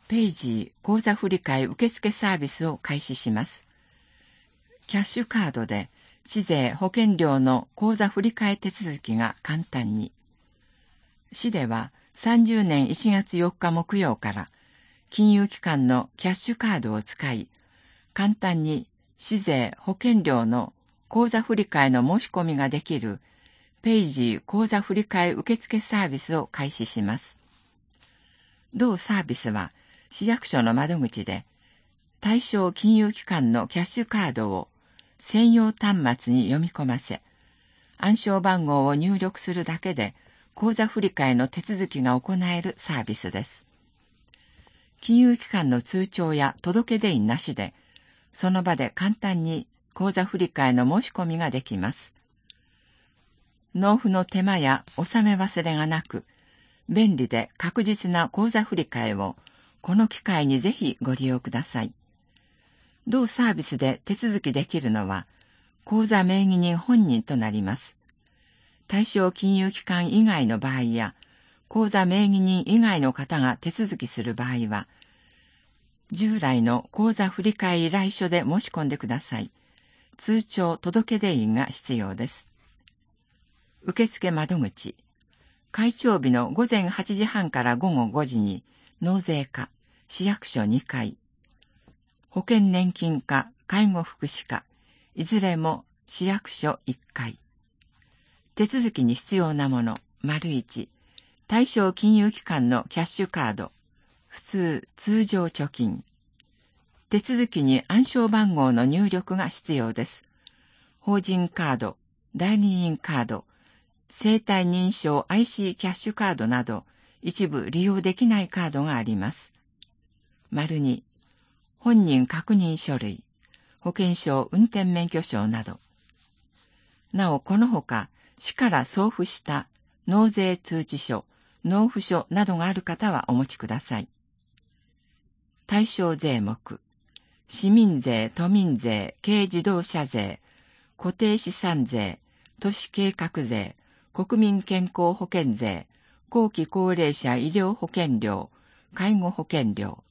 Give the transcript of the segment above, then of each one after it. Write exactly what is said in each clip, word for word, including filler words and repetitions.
ペイジー口座振替受付サービスを開始します。キャッシュカードで市税保険料の口座振替手続きが簡単に。市ではさんじゅうねんいちがつよっか木曜から金融機関のキャッシュカードを使い、簡単に市税保険料の口座振替の申し込みができるペイジー口座振替受付サービスを開始します。同サービスは市役所の窓口で対象金融機関のキャッシュカードを専用端末に読み込ませ、暗証番号を入力するだけで口座振替の手続きが行えるサービスです。金融機関の通帳や届け出印なしで、その場で簡単に口座振替の申し込みができます。納付の手間や納め忘れがなく、便利で確実な口座振替をこの機会にぜひご利用ください。同サービスで手続きできるのは、口座名義人本人となります。対象金融機関以外の場合や、口座名義人以外の方が手続きする場合は、従来の口座振替依頼書で申し込んでください。通帳届け出印が必要です。受付窓口。開帳日のごぜんはちじはんからごごごじに納税課、市役所にかい。保険年金課、介護福祉課、いずれも市役所いっかい。手続きに必要なもの、丸いち。対象金融機関のキャッシュカード、普通、通常貯金。手続きに暗証番号の入力が必要です。法人カード、代理人カード、生体認証 アイシー キャッシュカードなど、一部利用できないカードがあります。丸に、本人確認書類、保険証運転免許証など。なお、このほか、市から送付した納税通知書、納付書などがある方はお持ちください。対象税目、市民税、都民税、軽自動車税、固定資産税、都市計画税、国民健康保険税、後期高齢者医療保険料、介護保険料。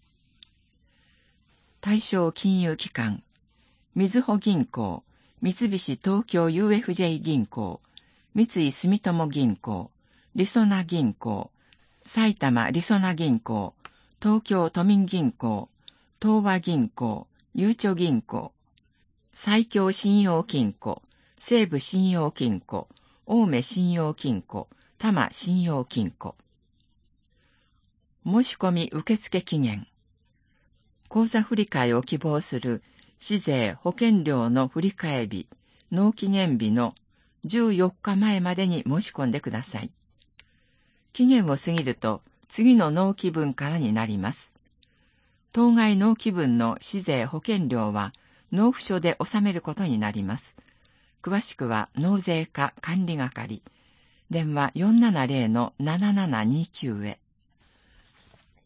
対象金融機関、みずほ銀行、三菱東京 ユーエフジェー 銀行、三井住友銀行、りそな銀行、埼玉りそな銀行、東京都民銀行、東和銀行、ゆうちょ銀行、埼京信用金庫、西武信用金庫、青梅信用金庫、多摩信用金庫。申し込み受付期限。口座振替を希望する市税保険料の振替日、納期限日のじゅうよっかまえまでに申し込んでください。期限を過ぎると次の納期分からになります。当該納期分の市税保険料は納付書で納めることになります。詳しくは納税課管理係、電話 よんななぜろのななななにきゅう へ。